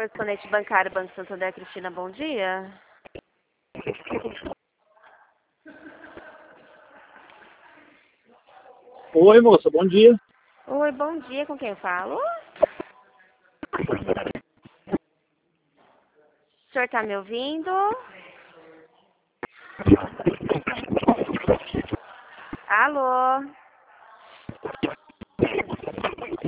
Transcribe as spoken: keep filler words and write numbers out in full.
correspondente bancário, Banco Santander, Cristina, bom dia. Oi, moça, bom dia. Oi, bom dia, com quem eu falo? O senhor tá me ouvindo? Alô?